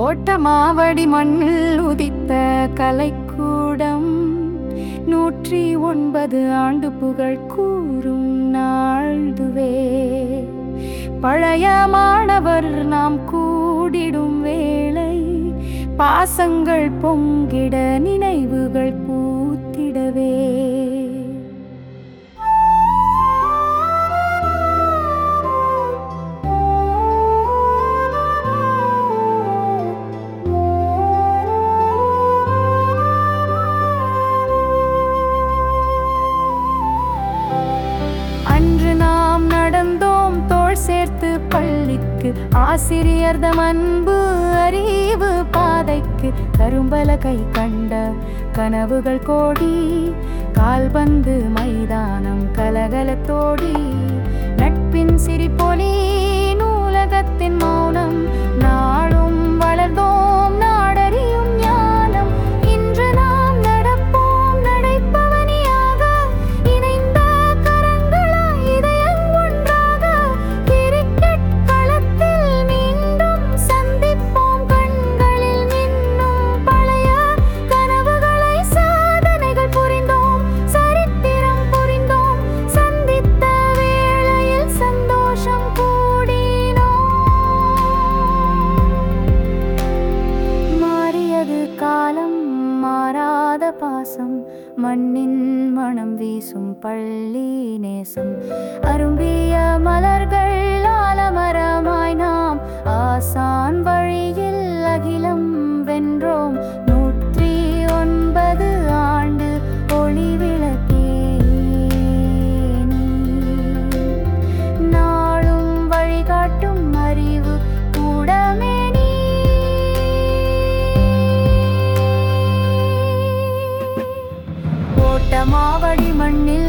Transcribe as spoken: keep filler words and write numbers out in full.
ஓட்டமாவடி மண்ணில் உதித்த கலைக்கூடம் நூற்றி ஒன்பது ஆண்டு புகழ் கூறும் நாள்துவே. பழைய மாணவர் நாம் கூடிடும் வேளை பாசங்கள் பொங்கிட நினைவுகள் பூத்திடவே. சேர்த்து பள்ளிக்கு ஆசிரியர்தம் அன்பு அறிவு பாதைக்கு கரும்பல கை கண்ட கனவுகள் கோடி கால்பந்து மைதானம் கலகலத்தோடி நட்பின் சிரிப்பொலி நூலகத்தின் மௌனம் நாளும் வளர்ந்தோம் நாடறியும் ஞானம். இன்று நாம் நடப்போம் நடைப்பவனியாக இணைந்த கரங்களா இதயம் ஒன்றாக கிரிக்கெட் களத்தில் மீண்டும் சந்திப்போம் கண்களில் மின்னும் பழைய கனவுகளை சாதனைகள் புரிந்தோம் சரித்திரம் புரிந்தோம் சந்தித்த வேளையில் சந்தோஷம் கூடினோம். மாறியது காலம் மாறாத பாசம் மண்ணின் மனம் வீசும் பள்ளி நேசம் அரும்பிய மலர்கள் ஆலமரமாய் நாம் ஆசான் வழியில் அகிலம் வென்றோம். நூற்றி ஒன்பது ஆண்டு ஒளி விளக்கே நீ நாளும் வழிகாட்டும் அறிவு கூடமே நீ. ஓட்டமாவடி மண்ணில்